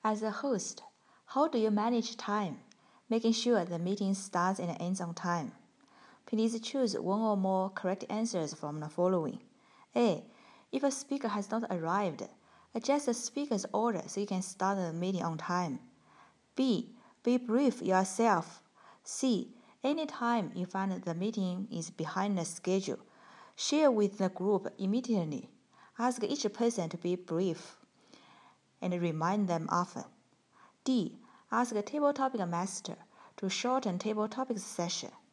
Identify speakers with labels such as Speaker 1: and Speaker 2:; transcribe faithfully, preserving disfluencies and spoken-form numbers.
Speaker 1: As a host, how do you manage time, making sure the meeting starts and ends on time? Please choose one or more correct answers from the following. A. If a speaker has not arrived, adjust the speaker's order so you can start the meeting on time. B. Be brief yourself. C. Anytime you find the meeting is behind the schedule, share with the group immediately. Ask each person to be brief and remind them often. D. Ask a table topic master to shorten table topics session.